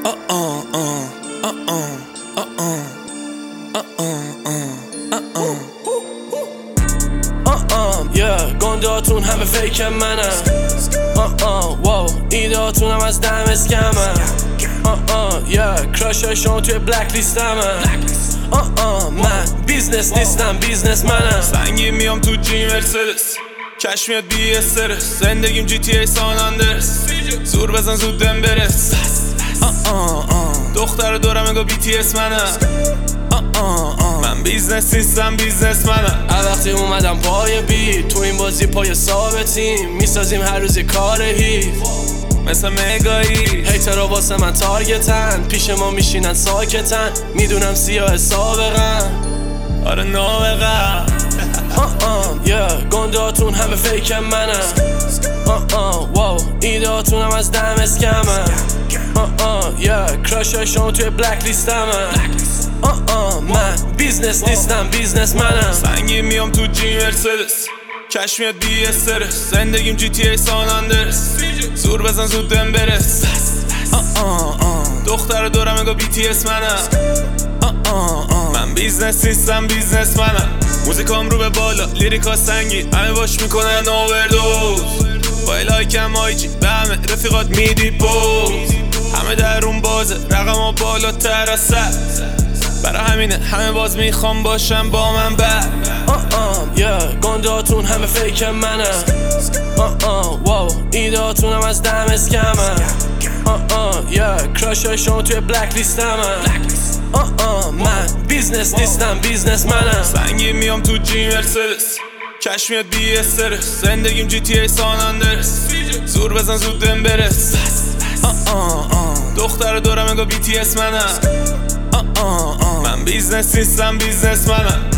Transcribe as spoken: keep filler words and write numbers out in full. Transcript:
گندهاتون همه فیک منم. واو ایدهاتون هم از دم اسکمم. کراش های شما توی بلک لیستمم. من بیزنس نیستم، بیزنس منم. سنگی میام تو جی مرسدس، کش میاد بی استرس. زندگیم جی تی ای سان اندرس، زور بزن زودم برس. دختر دورم میگو بی تی اس منم. من بیزنس نیستم، بیزنس منم. وقتی اومدم پای بی تو این بازی پای ثابتیم، میسازیم هر روز کار هیف مثل مگایی. هیترها واسه من تارگتن، پیش ما میشینن ساکتن. میدونم سیاه سابقن، آره نابغه. گندهاتون همه فیک منم. واو ایدهاتون هم از دم اسکمم. کراش های شما توی بلک لیستمم. من بیزنس نیستم، بیزنس منم. سنگی میام تو جی مرسدس، کش میاد بی استرس. زندگیم جی تی ای سان اندرس، زور بزن زودم برس. دختر دورم میگو بی تی اس منم. من بیزنس نیستم، بیزنس منم. موزیکام رو به بالا، لیریکا سنگین، همه باش میکنن اووردوز. با لایکم آیجی به همه رفیقات میدی پوز. همه در اون بازه، رقم بالاتر از سر. برای همینه همه باز میخوام باشم با من بر. گندهاتون همه فیک منم. واو ایدهاتون هم از دم اسکمم. کراش های شما توی بلک لیستمم. من بیزنس نیستم، بیزنس منم. سنگی میام تو جی مرسدس، کش میاد بی استرس. زندگیم جی تی ای سان اندرس، زور بزن زودم برس. دختر دورم میگو بی تی اس منم. من بیزنس نیستم، بیزنس منم.